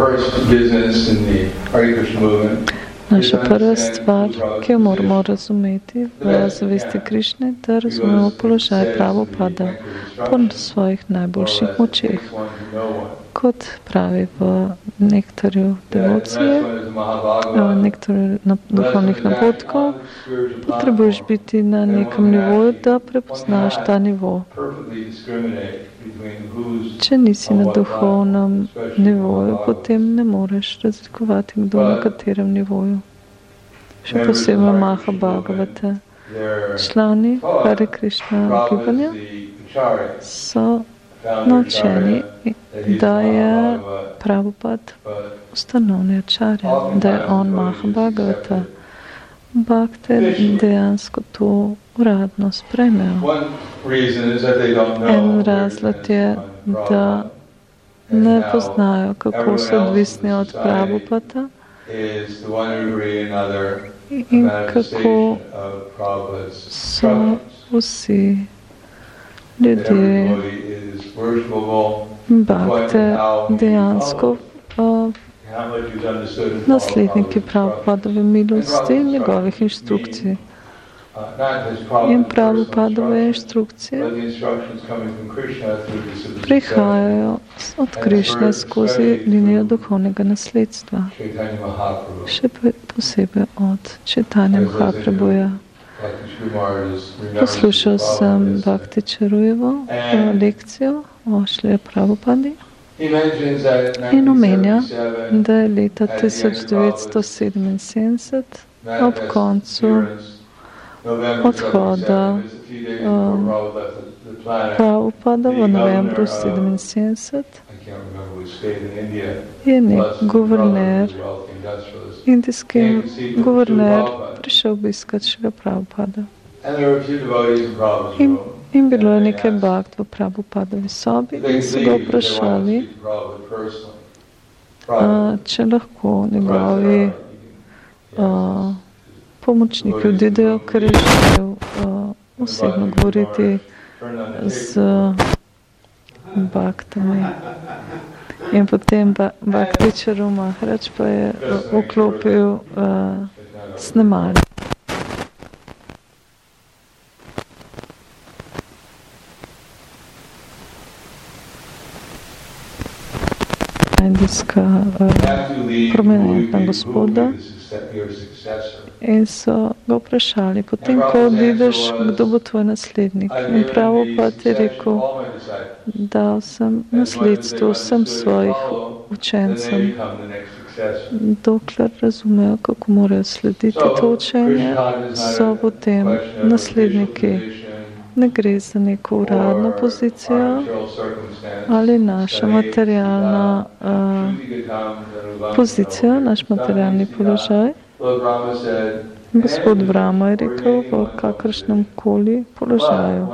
Naša prva stvar, ki jo moramo razumeti v zavesti Krišne, da razumemo položaj Prabhupada po svojih najboljših močeh. Kot pravi v nektarju devocije, v nektarju duhovnih napotkov, potrebuješ biti na nekem nivoju, da prepoznaš ta nivo. Če nisi na duhovnem nivoju, potem ne moreš razlikovati, kdo na katerem nivoju. Še posebej Mahabhagavata. Člani Hare Krišna gibanja so naučeni, da je Prabhupada ustanovni acharya, da je on Mahabhagavata. Bhakte dejansko to uradno sprejmejo. En razlog je, da ne poznajo, kako so odvisni od Prabhupada in kako so vsi ljudje Bhakte dejansko nasledniki Prabhupadove milosti in njegovih inštrukcij. In Prabhupadove inštrukcije prihajajo od Krišne skozi linijo duhovnega nasledstva. Še posebej od Chaitanya Mahaprabhuja. Poslušal sem Bhakti Charujevo lekcijo o Šrila Prabhupadi in omenja, da je leta 1977 ob koncu odhoda Prabhupada v novembru 1977 je nek guverner, indijski guverner prišel obiskat Šrila Prabhupada. In bilo je nekaj bhakt v Prabhupadovi sobi in so ga vprašali, če lahko njegovi pomočniki odidejo, ker je želel osebno govoriti z bhaktami. In potem Bhakti Charu Maharaj pa je vklopil snemalnik. Indijska prominentna gospoda in so ga vprašali, potem, ko odideš, kdo bo tvoj naslednik? In Prabhupada je rekel, dal sem nasledstvo vsem svojih učencem, dokler razumejo, kako morajo slediti to učenje, so potem nasledniki. Ne gre za neko uradno pozicijo ali naša materialna pozicija, naš materialni položaj. Gospod Brahma je rekel, v kakršnem koli položaju.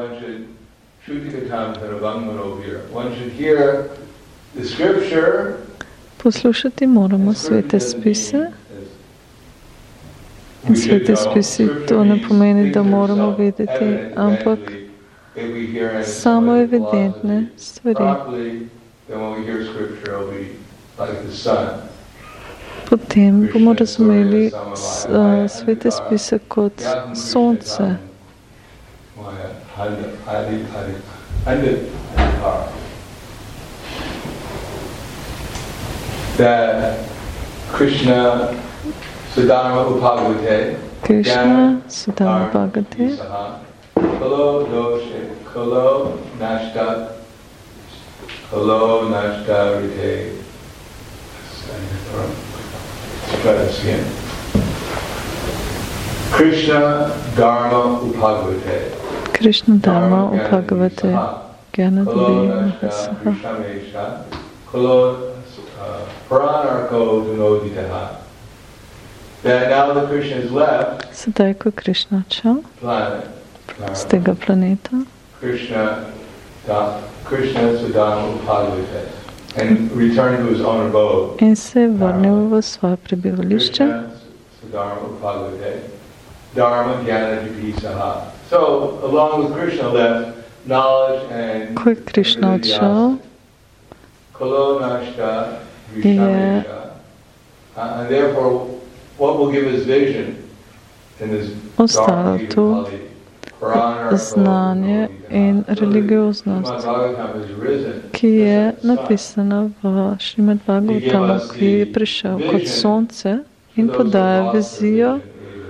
Poslušati moramo svete spise. In sveti spisi to ne pomeni, da moramo vedeti, ampak samo evidentne stvari. Potem bomo razumeli svete spise kot sonce. Krishna Sudharma Upagavate Kalo Nashta Rite. Try this again. Krishna Dharma Upagavate. Krishna Dharma Upagavate. Gyana Devi Mahasaha. Kalo Pranarko Dunoditaha. Sedaj, ko je Krišna odšel z tega planeta, in se je vrnil v svoje prebivališče, ko je Krišna odšel, je ostalo tu znanje in religioznost, ki je napisana v Šrimad Bhagavatamu, ki je prišel kot sonce in podaja vizijo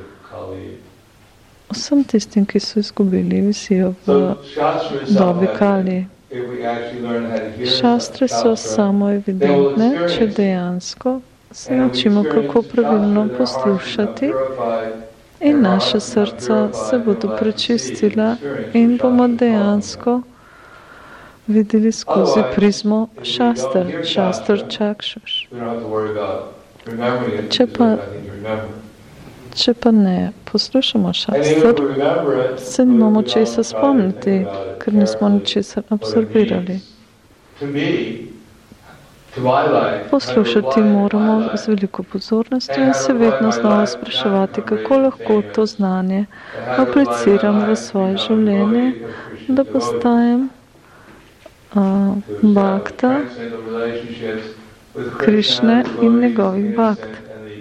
vsem tistim, ki so izgubili vizijo v dobi Kali. Šastre so samo evidentne, če dejansko se naučimo, kako pravilno poslušati, in naša srca se bodo prečistila in bomo dejansko videli skozi prizmo šastr čakšuš. Če pa ne poslušamo šastr, se nimamo česa spomniti, ker nismo ničesar absorbirali. Poslušati moramo z veliko pozornostjo in se vedno znova spraševati, kako lahko to znanje apliciram v svoje življenje, da postajem bhakta Krišne in njegovih bhakt.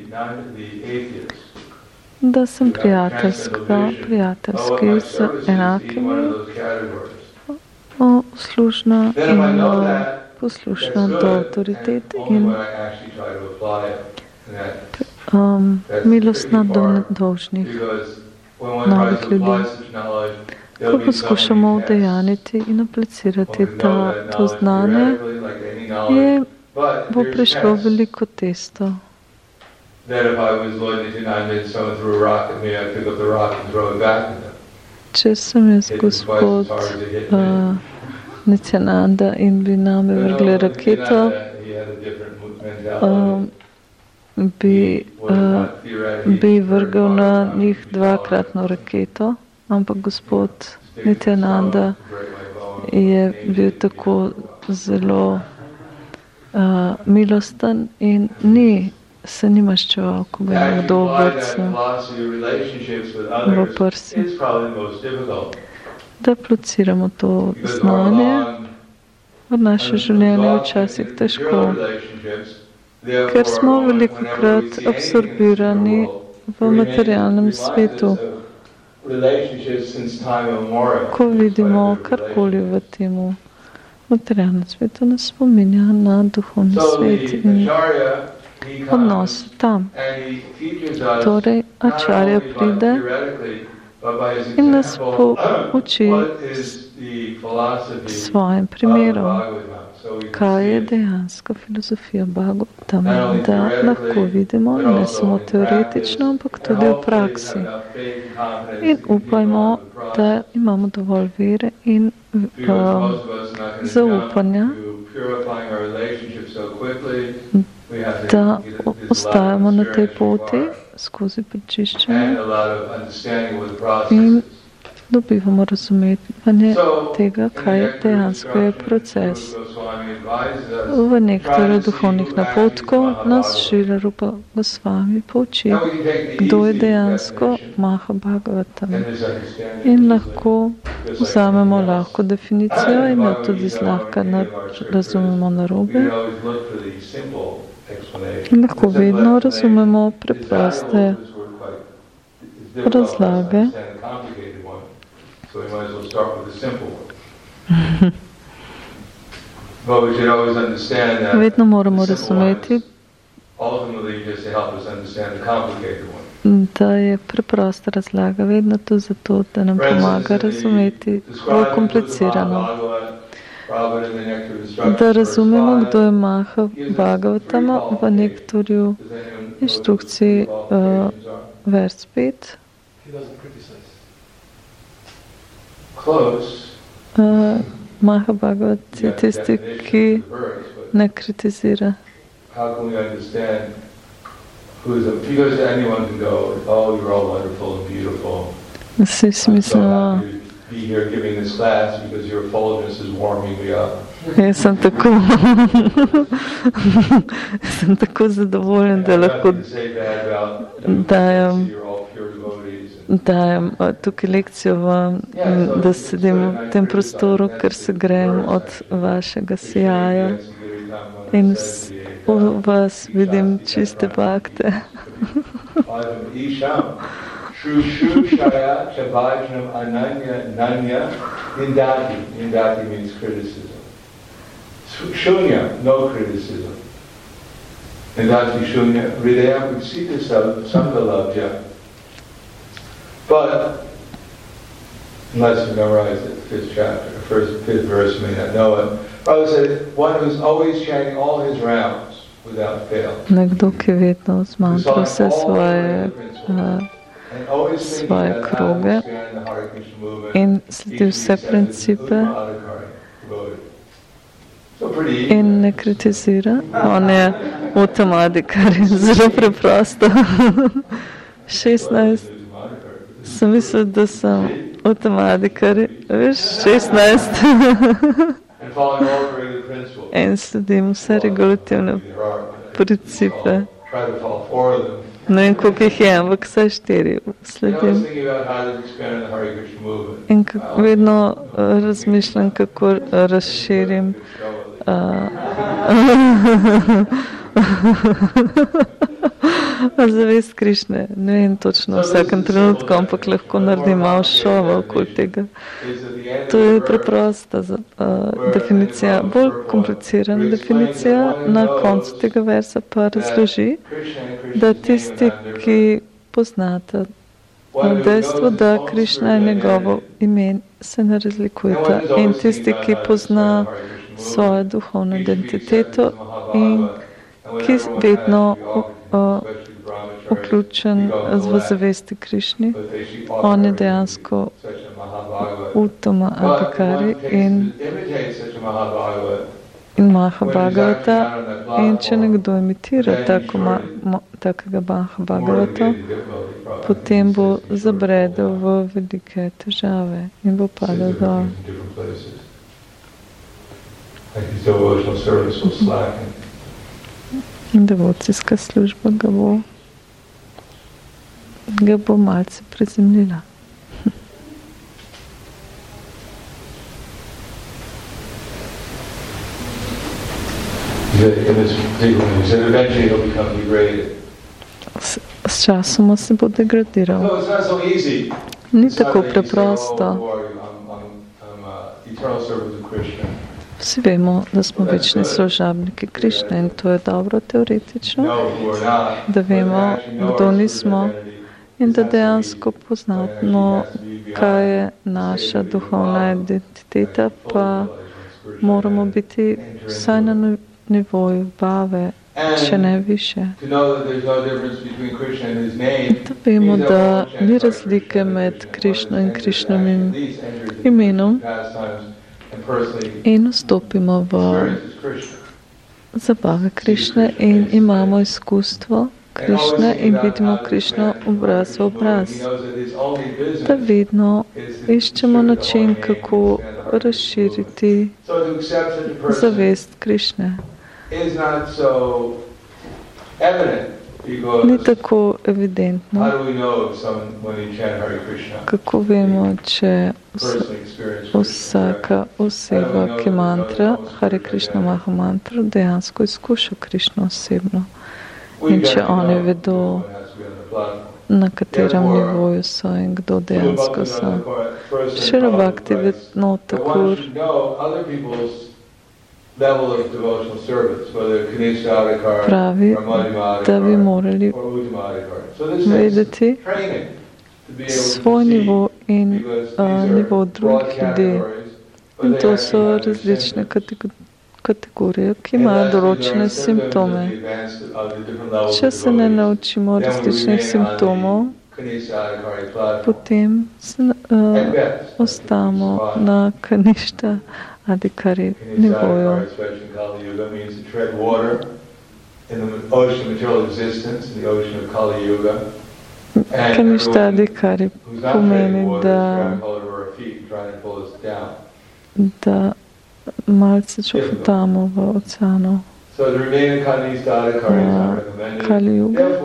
Da sem prijateljski z enakimi, služna in poslušna do avtoritete in milostna do dolžnih novih ljudi. Ko poskušamo udejaniti in aplicirati to znanje, bo prišlo veliko testov. Če sem jaz gospod Nityananda in bi name vrgli raketo, bi vrgal na njih dvakratno raketo, ampak gospod Nityananda je bil tako zelo milosten in se ni maščeval, ko ga je nekdo vrcnil v prsi. Da apliciramo to znanje v naše življenje včasih težko, ker smo velikokrat absorbirani v materialnem svetu. Ko vidimo karkoli v temu materialnem svetu, nas spominja na duhovni svet in odnos tam. Torej, Acharya pride in nas pouči svojim primerom, kaj je dejansko filozofija Bhagavatama, da lahko vidimo ne samo teoretično, ampak tudi v praksi. In upajmo, da imamo dovolj vere in zaupanja, da ostajamo na tej poti skozi prečiščenje in dobivamo razumevanje tega, kaj dejansko je proces. V nektorih duhovnih napotkov nas Šrila Rupa Gosvami pouči, kdo je dejansko Maha Bhagavatam. In lahko vzamemo lahko definicijo in jo tudi zlahka razumemo narobe. In lahko vedno razumemo preproste razlage. Vedno moramo razumeti, da je preprosta razlaga vedno to zato, da nam pomaga razumeti bolj komplicirano. Da razumemo, kdo je Maha Bhagavatama v nektorju inštrukciji vers 5. Maha Bhagavat je tisti, ki ne kritizira. Vsi si mislimo, jaz sem tako zadovoljen, da lahko dajem tukaj lekcijo vam, da sedim v tem prostoru, ker se grejem od vašega sijaja. In u vas vidim čiste bakte. Shrushaya Chavajnam Ananya Nanya Nindati. Nindati means criticism. Shunya, no criticism. Nindati Shunya, Hridaya Kutsita Sankalabhya. But, unless you memorize the fifth chapter, the fifth verse, may not know it. Prabhupada said, one who's always chanting all his rounds without fail. Nekdo, ki vedno zmantra vse svoje kroge in sledi vse principe in ne kritizira. On je Uttamadikar, zelo preprosto. 16. Sem mislil, da sem Uttamadikar, veš, 16. In sledim vse regulativne principe. Ne vem, koliko jih je, ampak vse 4 sledim. In vedno razmišljam, kako razširim zavest Krišne. Ne vem točno v vsakem trenutku, ampak lahko naredim malo šova okoli tega. To je preprosta definicija. Bolj komplicirana definicija na koncu tega versa pa razloži, da tisti, ki poznata dejstvo, da Krišna je njegovo ime, se ne razlikujeta. In tisti, ki pozna svojo duhovno identiteto in ki vedno vključen v zavesti Krišni, on je dejansko Uttama Adhikari in Mahabhagavata. In če nekdo imitira takega Mahabhagavata, potem bo zabredel v velike težave in bo padel dol. In devocijska služba ga bo malce prezemljila. S časoma se bo degradiral. Ni tako preprosto. Vsi vemo, da smo večni služabniki Krišne in to je dobro teoretično, da vemo, kdo nismo in da dejansko poznamo, kaj je naša duhovna identiteta, pa moramo biti vsaj na nivoju bave, če ne više. Da vemo, da ni razlike med Krišno in Krišnovim imenom in vstopimo v zabave Krišne in imamo izkustvo Krišne in vidimo Krišno obraz v obraz. Da vedno iščemo način, kako razširiti zavest Krišne. Ni tako evidentno. Kako vemo, če vsaka oseba, ki mantra Hare Krishna Maha mantra, dejansko izkuša Krišno osebno. In če oni vedo, na katerem nivoju so in kdo dejansko so. Šrila Bhaktivedanta Thakur pravi, da bi morali vedeti svoj nivo in nivo drugih ljudi. In to so različne kategorije, ki imajo določene simptome. Če se ne naučimo različnih simptomov, potem ostamo na Kaništa Adhikari nivoju. Kaništa Adhikari pomeni, da malce čofutamo v oceanu Kali-juga.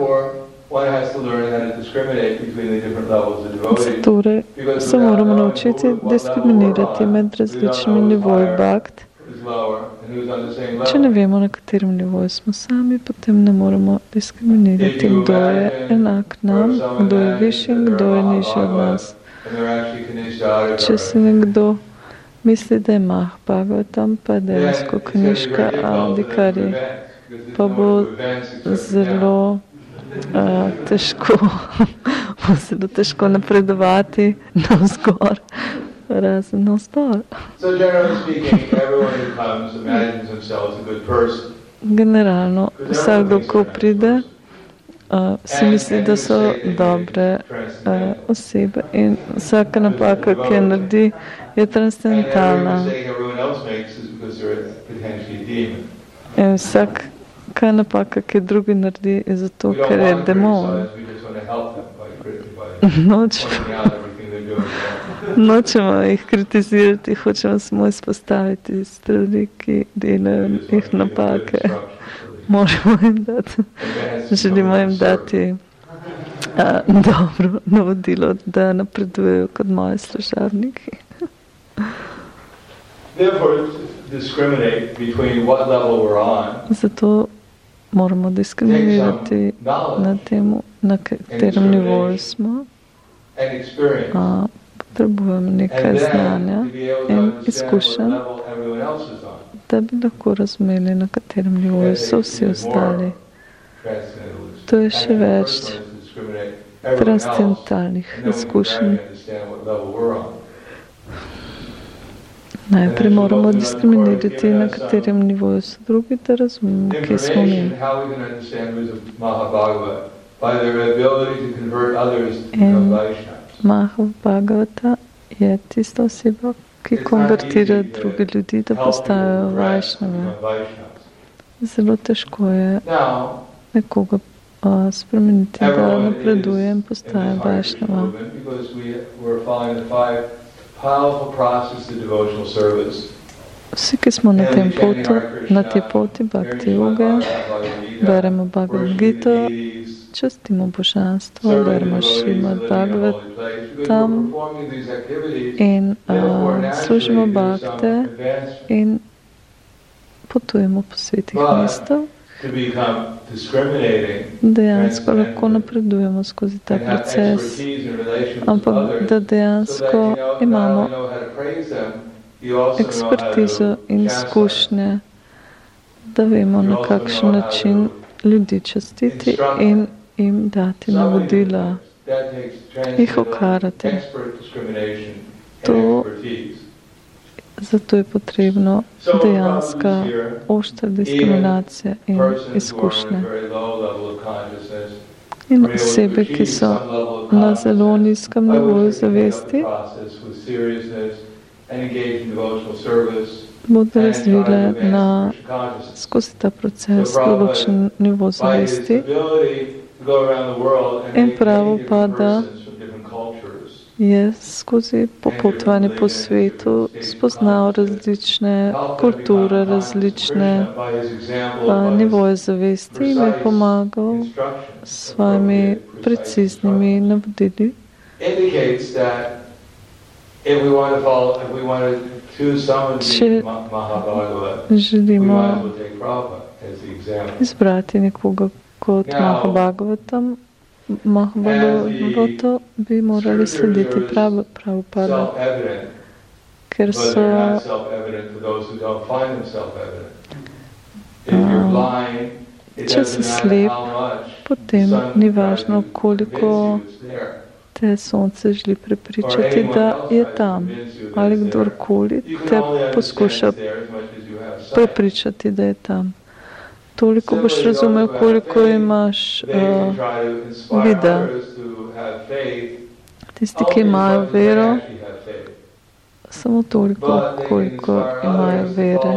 Torej se moramo naučiti diskriminirati med različnimi nivoji bhakt Če ne vemo, na katerem nivoju smo sami, potem ne moremo diskriminirati, kdo je enak nam, kdo je višji in kdo je nižji od nas. Če si nekdo misli, da je Mahabhagavatam, pa je dejansko Kaniška Adhikari, pa bo zelo težko napredovati navzgor, razen navzdol. Generalno, vsakdo, ko pride, si misli, da so dobre osebe in vsaka napaka, ki je naredi, je transcendentalna. In vsaka napaka, ki drugi naredi, je zato, ker je demon. Nočemo jih kritizirati, hočemo samo izpostaviti stvari, ki delajo jih napake. Želimo jim dati dobro navodilo, da napredujejo kot moji služabniki. Zato moramo diskriminirati na temu, na katerem nivoju smo. Potrebujemo nekaj znanja in izkušenj, da bi lahko razumeli, na katerem nivoju so vsi ostali. To je še več transcendentalnih izkušenj. Najprej moramo diskriminirati, na katerem nivoju so drugi, da razumemo, kje smo mi. In Mahabhagavata je tista oseba, ki konvertira druge ljudi, da postajajo vajšnave. Zelo težko je nekoga spremeniti, da napreduje in postaje vajšnava. Vsi, ki smo na tej poti Bhakti Yoge, beremo Bhagavad Gita, častimo božanstvo, beremo Šrimad Bhagavatam in služimo bhakte in potujemo po svetih mestov. Dejansko lahko napredujemo skozi ta proces, ampak da dejansko imamo ekspertizo in izkušnje, da vemo, na kakšen način ljudi častiti in jim dati navodila, jih okarati. Zato je potrebno dejanska oštra diskriminacija in izkušnje. In osebe, ki so na zelo nizkem nivoju zavesti, bodo razvile skozi ta proces določen nivo zavesti in pravo pa, da je skozi popotovanje po svetu spoznal različne kulture, različne nivoje zavesti in je pomagal s svojimi preciznimi navodili. Če želimo izbrati nekoga kot Mahabhagavata, bi morali slediti Prabhupada, ker so če si slep, potem ni važno, koliko te sonce želi prepričati, da je tam, ali kdorkoli te poskuša prepričati, da je tam. Toliko boš razumel, koliko imaš vida. Tisti, ki imajo vero, samo toliko, koliko imajo vere.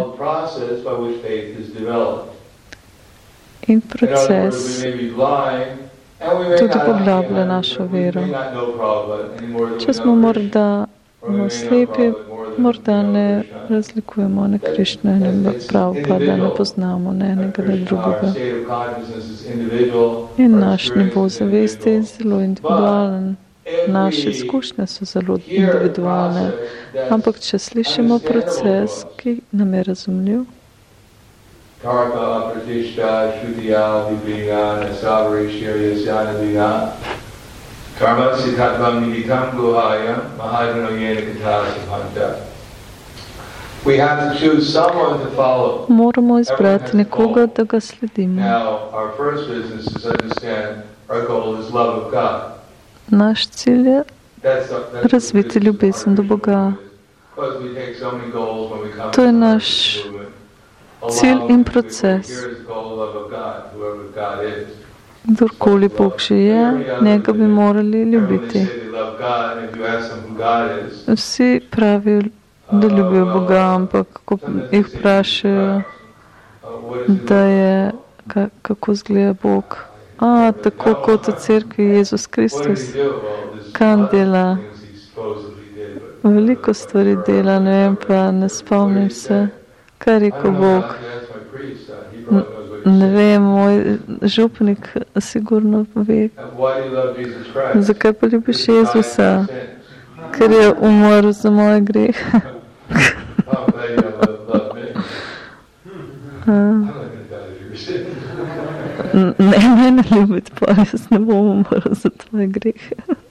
In proces tudi poglablja našo vero. Če smo morda slepi, morda ne razlikujemo ne Krišne, ne Prabhupada, ne poznamo ne enega, ne drugega. In naš nivo zavesti je zelo individualen. Naše izkušnje so zelo individualne. Ampak če slišimo proces, ki nam je razumljiv, Tarka Pratishta Shudya Vibhina Savarishya Yasyana Karma Siddhatvam Niditam Guhaya Mahadano Yena Katasapanta. We have to choose someone to follow. Moramo izbrati nekoga, da ga sledimo. Now, our first business is to understand our goal is love of God. Naš cilj je razviti ljubezen do Boga. To je naš cilj in proces. Kdorkoli Bog že je, njega bi morali ljubiti. Vsi pravijo, da ljubijo Boga, ampak ko jih vprašajo, da je, kako izgleda Bog. Tako kot v cerkvi Jezus Kristus. Kam dela? Veliko stvari dela, ne vem pa, ne spomnim se, kaj je rekel Bog. Ne vem, moj župnik sigurno ve. Zakaj pa ljubiš Jezusa? Ker je umrl za moje grehe. Ne, mene ljubiti, pa jaz ne bom umrl za tvoje grehe.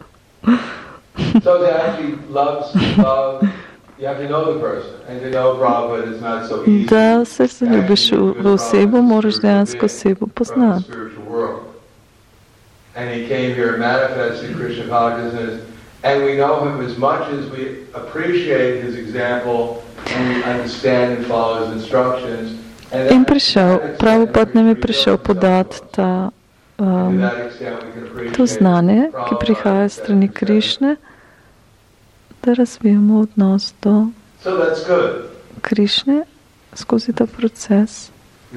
Da se zaljubiš v osebo, moraš dejansko osebo poznati. And we know him as much as we appreciate his example and we understand and follow his instructions. In prišel, Prabhupada nam je prišel podati to znanje, ki prihaja strani Krišne, da razvijamo odnos do Krišne skozi ta proces.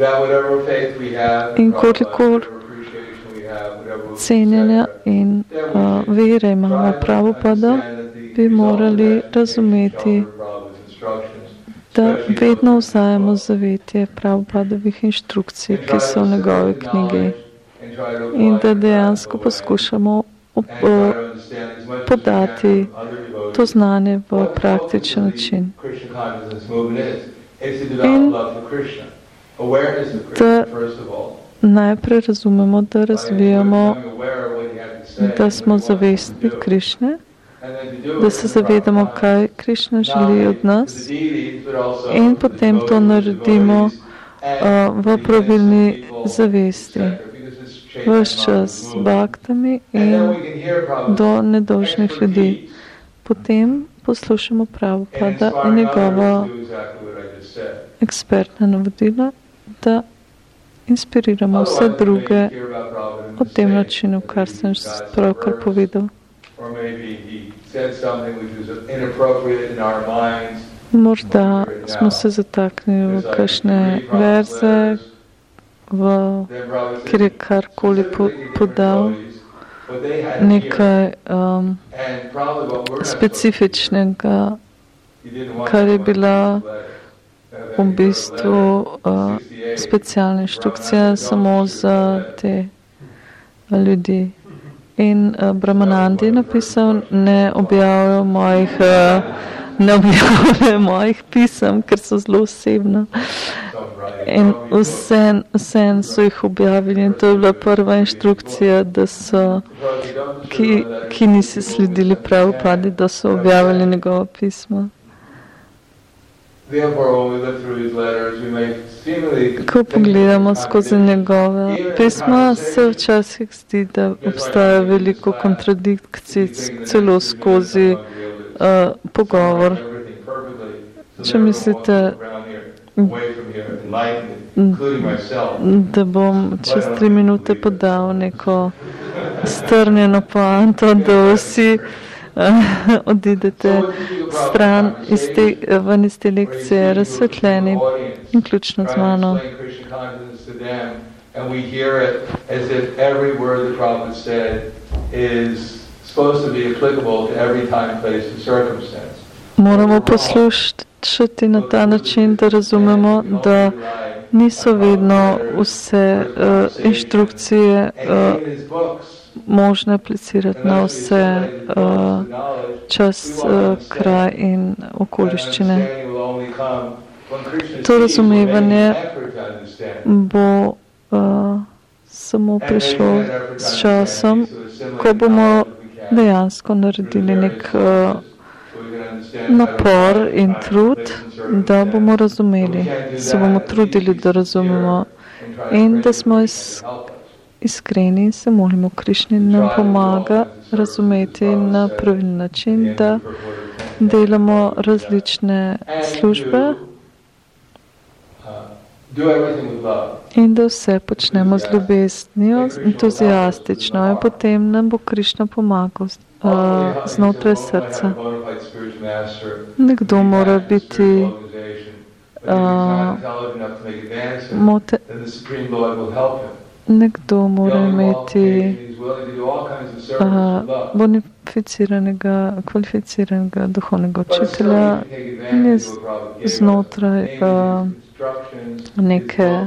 In koliko cenjenja in vere imamo Prabhupada, bi morali razumeti, da vedno vzajemo zavetje Prabhupadovih inštrukcij, ki so v njegovi knjigi, in da dejansko poskušamo podati to znanje v praktičen način. In da najprej razumemo, da razvijamo, da smo zavestni Krišne, da se zavedamo, kaj Krišna želi od nas, in potem to naredimo v pravilni zavesti, ves čas s baktami in do nedolžnih ljudi. Potem poslušamo Prabhupada in njegova ekspertna navodila, da inspiriramo vse druge o tem načinu, kar sem pravkar povedal. Morda smo se zataknili v kakšne verze, kjer je karkoli podal, nekaj specifičnega, kar je bila v bistvu specialna inštrukcija samo za te ljudi. In Brahmanandi je napisal, ne objavljajo mojih pisem, ker so zelo osebna. In vse so jih objavili in to je bila prva inštrukcija, da so, ki nisi sledili Prabhupadi, da so objavili njegova pisma. Ko pogledamo skozi njegove pisma, se včasih zdi, da obstaja veliko kontradikcij celo skozi pogovor. Če mislite, da bom čez 3 minute podal neko strnjeno poanto, da vsi odidete stran ven iz te lekcije razsvetljeni, vključno z mano. Moramo poslušati na ta način, da razumemo, da niso vedno vse inštrukcije možno aplicirati na vse čas, kraj in okoliščine. To razumevanje bo samo prišlo s časom, ko bomo dejansko naredili nek napor in trud, da bomo razumeli, se bomo trudili, da razumemo in da smo iskreni in se molimo Krišni, nam pomaga razumeti na pravilni način, da delamo različne službe in da vse počnemo z ljubeznijo, entuzijastično in potem nam bo Krišna pomagal znotraj srca. Nekdo mora biti nekdo mora imeti kvalificiranega duhovnega učitelja in je znotraj neke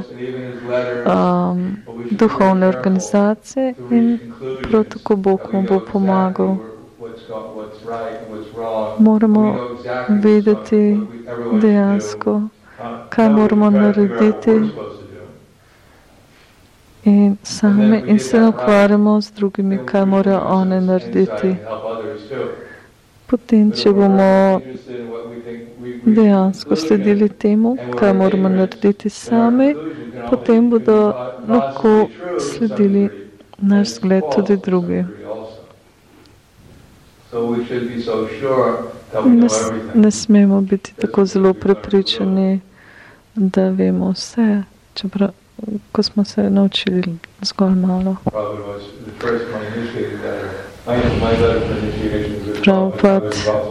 duhovne organizacije in prav tako Bog mu bo pomagal. Moramo vedeti dejansko, kaj moramo narediti in sami in se ukvarjamo z drugimi, kaj morajo one narediti. Potem, če bomo dejansko sledili temu, kaj moramo narediti sami, potem bodo lahko sledili naš zgled tudi drugi. Ne smemo biti tako zelo prepričani, da vemo vse, čeprav ko smo se naučili zgolj malo. Prabhupada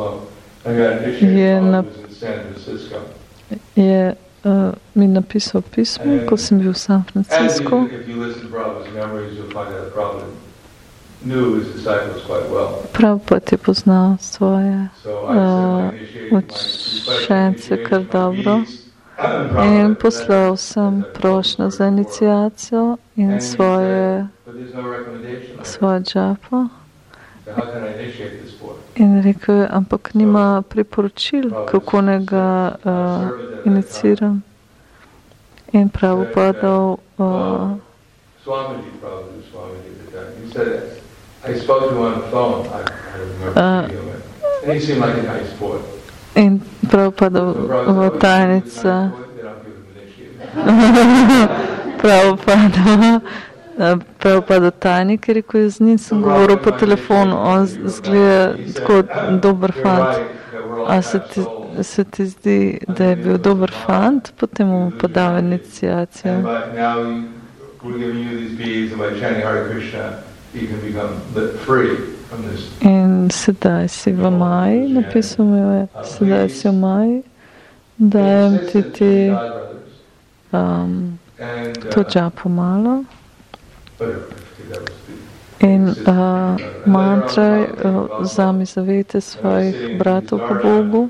je mi napisal pismo, ko sem bil v San Francisco. Prabhupada je poznal svoje učence kar dobro. In poslal sem prošnjo za iniciacijo in svoje džapo. In rekel je, ampak nima priporočil, kako ne ga iniciram. In Prabhupada in Prabhupada tajnica Prabhupada tajnik je rekel, z njim sem govoril po telefonu, on zgleda tako dober fant. A se ti zdi, da je bil dober fant, potem mu podal iniciacijo. In sedaj si v maji, napisal mi je, sedaj si v maji, dajem ti to džapo malo in mantraj, vzami zavete svojih bratov po Bogu.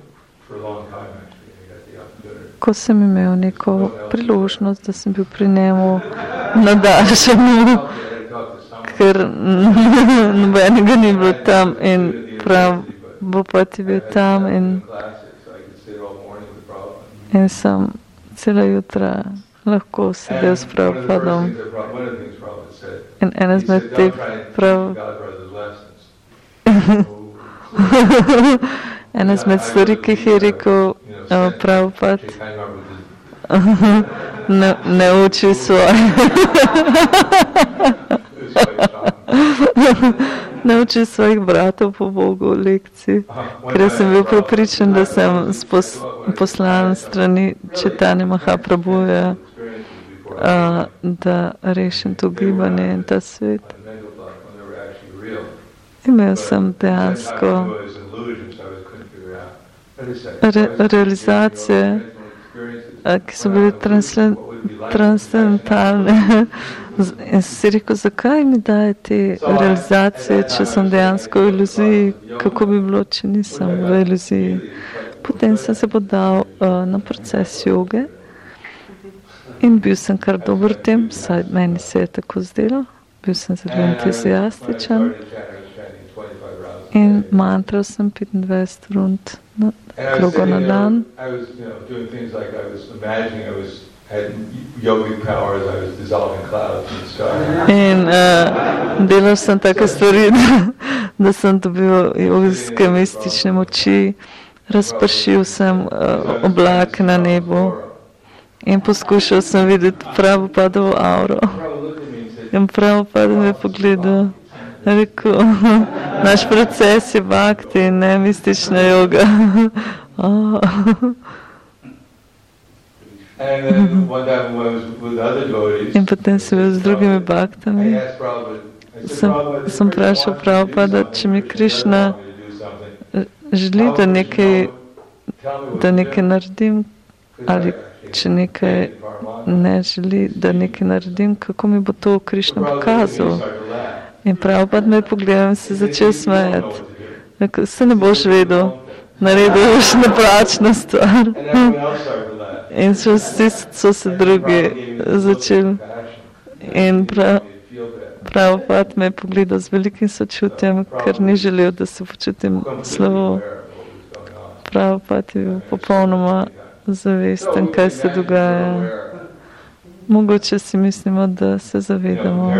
Ko sem imel neko priložnost, da sem bil pri njemu na daljšemu, ker nobenega ni bilo tam in Prabhupada je bil tam in sem cela jutra lahko sedel s Prabhupadom. In ena izmed teh ena izmed stvari, ki jih je rekel Prabhupada, ne uči nauči svojih bratov po Bogu lekcij, ker sem bil prepričan, da sem poslan strani Chaitanya Mahaprabhuja, da rešim to gibanje in ta svet. Imel sem dejansko realizacije, ki so bile transcendentalne. In si rekel, zakaj mi daje te realizacije, če sem dejansko v iluziji, kako bi bilo, če nisem v iluziji. Potem sem se podal na proces joge in bil sem kar dober v tem, saj meni se je tako zdelo, bil sem zelo entuzijastičen in mantral sem 25 rund krogo na dan. had yogic powers. I was dissolving clouds in the sky. In delal sem take stvari, da sem dobil jogijske mistične moči, razpršil sem oblake na nebu in poskušal sem videti Prabhupadovo auro. In Prabhupada me je pogledal, rekel, naš proces je bhakti, ne mistična joga. In potem sem bil z drugimi bhaktami. Sem vprašal Prabhupada, če mi Krišna želi, da nekaj naredim, ali če nekaj ne želi, da nekaj naredim, kako mi bo to Krišna pokazal. In Prabhupada me je pogledal in se začel smejati. Rekel, se ne boš vedel, naredil boš napačno stvar. In vsi so se drugi začeli. In Prabhupada me je pogledal z velikim sočutjem, ker ni želel, da se počutim slabo. Prabhupada je bil popolnoma zavesten, kaj se dogaja. Mogoče si mislimo, da se zavedamo.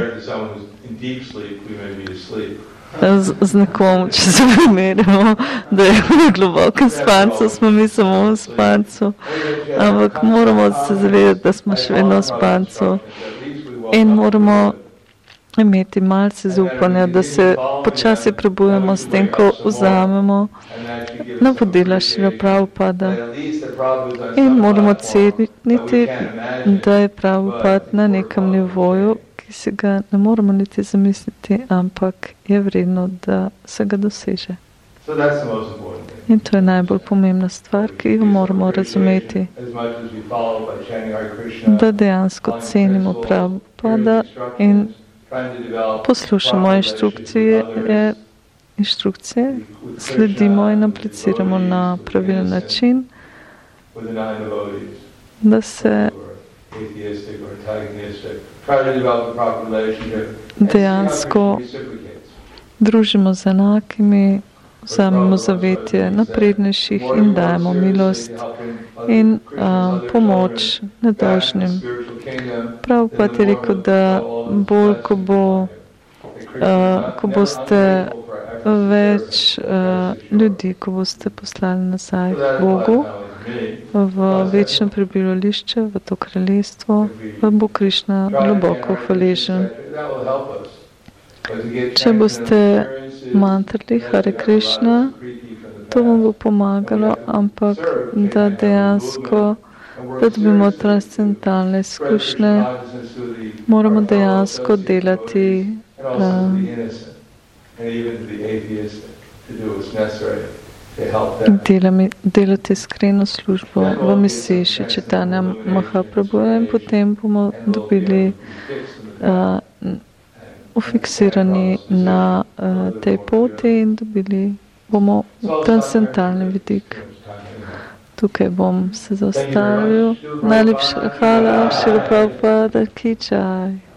Z nekom, če se primerjamo, da je v globokem spancu, smo mi samo v spancu. Ampak moramo se zavedati, da smo še vedno v spancu. In moramo imeti malce zaupanja, da se počasi prebujemo s tem, ko vzamemo navodila Šrila Prabhupada. In moramo ceniti, da je Prabhupada na nekem nivoju, ki se ga ne moramo niti zamisliti, ampak je vredno, da se ga doseže. In to je najbolj pomembna stvar, ki jo moramo razumeti. Da dejansko cenimo Prabhupada in poslušamo inštrukcije, sledimo in apliciramo na pravilen način, da se dejansko družimo z enakimi, vzamemo zavetje naprednejših in dajemo milost in pomoč nedolžnim. Prabhupada je rekel, da bolj, ko boste več ljudi, ko boste poslali nazaj k Bogu, v večno prebivališče, v to kraljestvo, bo Krišna globoko hvaležen. Če boste mantrali Hare Krišna, to vam bo pomagalo, ampak da dejansko, da dobimo transcendentalne izkušnje, moramo dejansko delati delati iskreno službo v misiji Šri Chaitanya Mahaprabhuja in potem bomo dobili ufiksirani na tej poti in dobili bomo transcendentalni vidik. Tukaj bom se zaustavil. Najlepša hvala, Šrila Prabhupada ki jai.